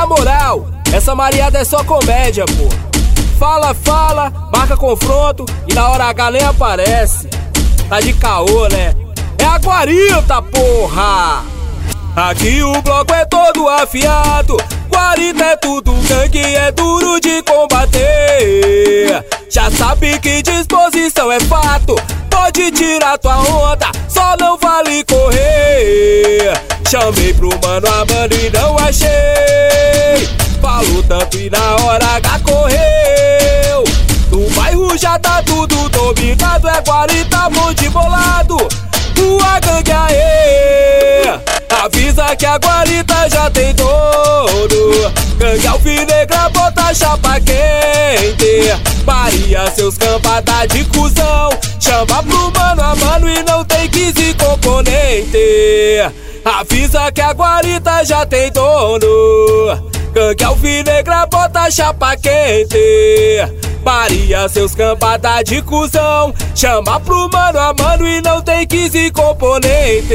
Na moral, essa mariada é só comédia, pô. Fala, marca confronto e na hora H nem aparece. Tá de caô, né? É a guarita, porra! Aqui o bloco é todo afiado. Guarita é tudo, gangue é duro de combater. Já sabe que disposição é fato. Pode tirar tua onda, só não vale correr. Chamei pro mano a mano e não achei. Falou tanto e na hora H correu. No bairro já tá tudo dominado. É guarita, monte bolado. Tua gangue aê. Avisa que a guarita já tem dono. Gangue alvinegra, bota chapa quente. Maria, seus cambada de cuzão. Chama pro mano a mano e não tem 15 componente. Avisa que a guarita já tem dono. Gangue alvinegra, bota chapa quente. Maria, seus cambada de cuzão. Chama pro mano a mano e não tem 15 componente.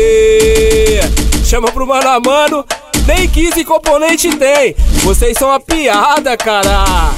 Chama pro mano a mano, nem 15 componente tem. Vocês são uma piada, cara.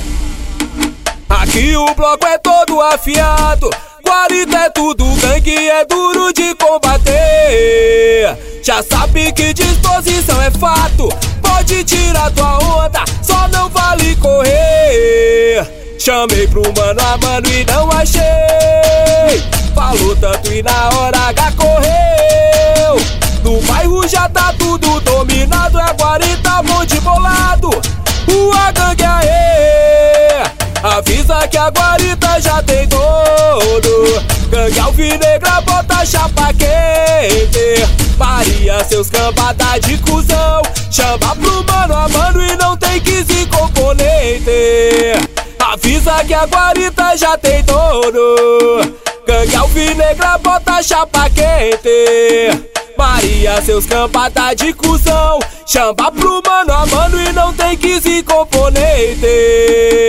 Aqui o bloco é todo afiado. Guarita é tudo, gangue é duro de combater. Já sabe que disposição é fato. Pode tirar tua onda, só não vale correr. Chamei pro mano a mano e não achei. Falou tanto e na hora H correu. No bairro já tá tudo dominado. É guarita, monte bolado. Rua gangue aê. Avisa que a guarita já tem dono. Gangue alvinegra, bota chapa quente. Maria, seus cambada de cuzão. Chama pro mano a mano e não tem 15 componente. Avisa que a guarita já tem dono. Gangue alvinegra, bota chapa quente. Maria, seus cambada de cuzão. Chama pro mano a mano e não tem 15 componente.